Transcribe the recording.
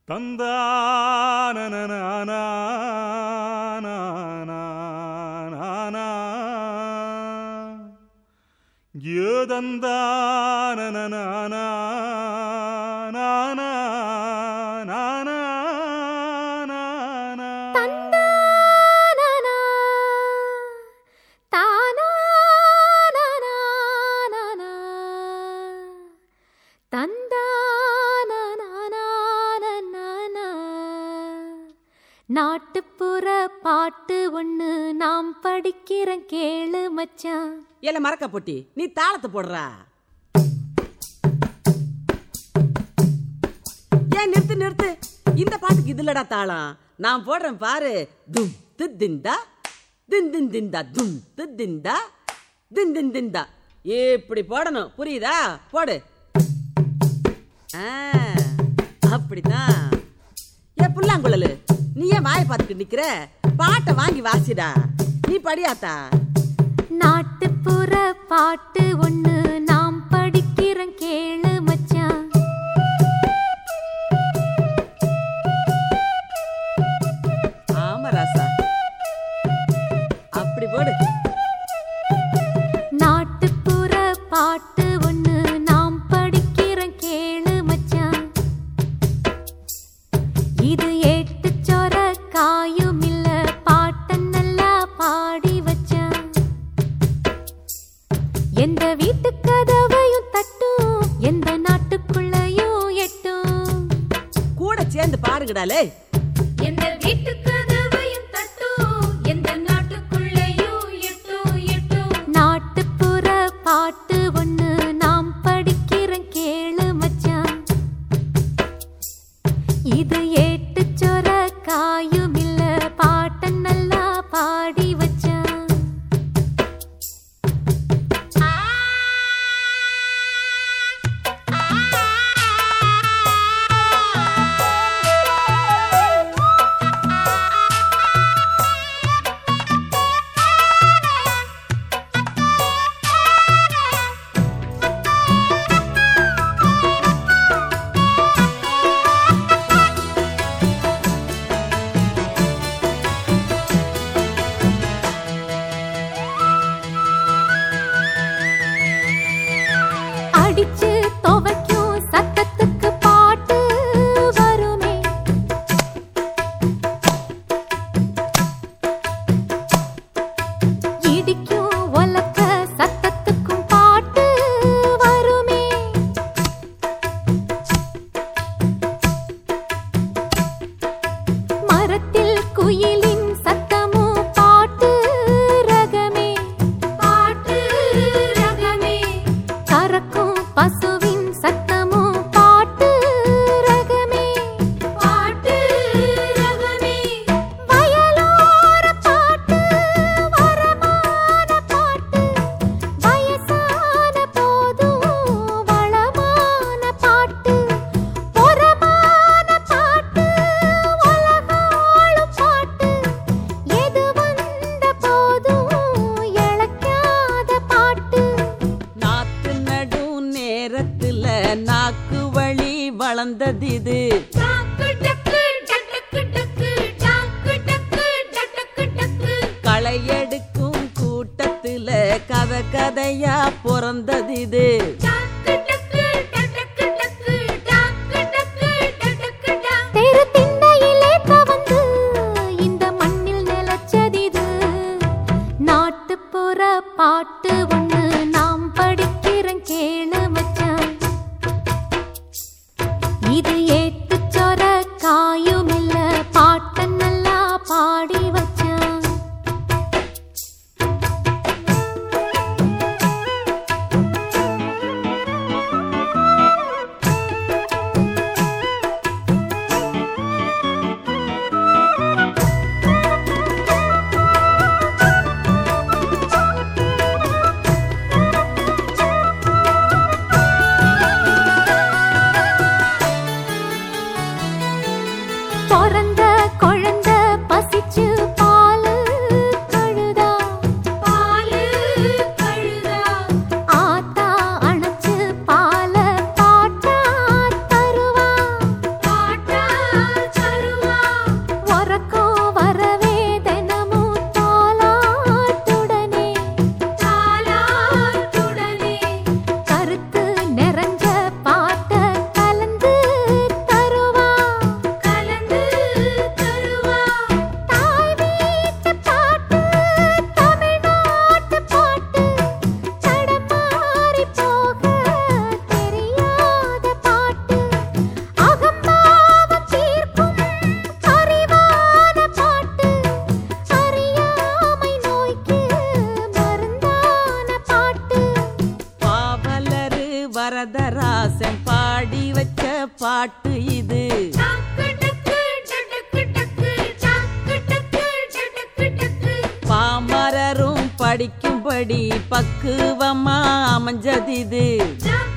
தந்தானனா யோதந்தானனா நாட்டுப்புற பாட்டு ஒண்ணு நாம் படிக்கிறேன் கேளு மச்சான். ஏல மறக்க போட்டி நீ தாளத்தை போடுறா. ஏன் நிறுத்து நிறுத்து, இந்த பாட்டுக்கு இதுலடா தாளம். நான் போடுறேன் பாரு. தும் திந்திந்தா தின் தின் திந்தா தும் திந்திந்தா தின் தின் திந்தா. இப்படி போடணும், புரியுதா? போடு. அப்படிதான். ஏ புல்லாங்குழலு, நீ ஏன் வாயை பார்த்துட்டு நிக்கிற? பாட்டை வாங்கி வாசிடா. நீ படியாத்தா. நாட்டுப்புற பாட்டு ஒண்ணு நாம் படிக்கிறேன் கேளு மச்சான். ஆமா ராசா, அப்படி போடு. நாட்டுப்புற பாட்டு ஒண்ணு நாம் படிக்கிறேன் கேளு மச்சான். இது ஏட்டு சொர காயும் இல்ல, பாட்ட நல்லா பாடி வச்சான். எந்த வீட்டு கதவையும் தட்டும், எந்த நாட்டுக்குள்ளையும் எட்டும். கூட சேர்ந்து பாருங்கடாலே. எந்த வீட்டு கதவையும் தட்டும், எந்த நாட்டுக்குள்ளையும் எட்டும் எட்டும். நாட்டுப்புற பாட்டு ஒண்ணு நாம் படிக்கிறேன் கேளு மச்சான். இது ஏட்டு சொர காயும் இல்ல, பாட்ட நல்லா பாடி வச்சான். அடிச்சு துவைக்கும் சத்தத்துக்கு பாட்டு வருமே. இடிக்கும் ஒலக்க சத்தத்துக்கும் பாட்டு வருமே. மரத்தில் குயிலின் சத்தமும் பாட்டு ரகமே. பாட்டு ரகமே. கறக்கும் பசுவின் சத்தமும் பாட்டு ரகமே. பாட்டு ரகமே. வயலோர பாட்டு, வரமான பாட்டு, வயசான போதும் வளமான பாட்டு, பொறமான பாட்டு, உலகாளும் பாட்டு, எது வந்த போதும் இளைக்காத பாட்டு. நாத்து நடு நேரத்துல நாக்கு வழி வளர்ந்தது இது. களையெடுக்கும் கூட்டத்துல கதை கதையா பிறந்தது இது. தெரு திண்ணையிலே தவந்து இந்த மண்ணில் நிலச்சதிது. நாட்டுப்புற பாட்டு ஒண்ணு நாம் படிக்கிறேன் கேளு மச்சான். இது ஏட்டு சொர காயும் இல்ல, பாட்ட நல்லா பாடி வச்சான். பக்குவடி பக்குவமா அமைஞ்சது இது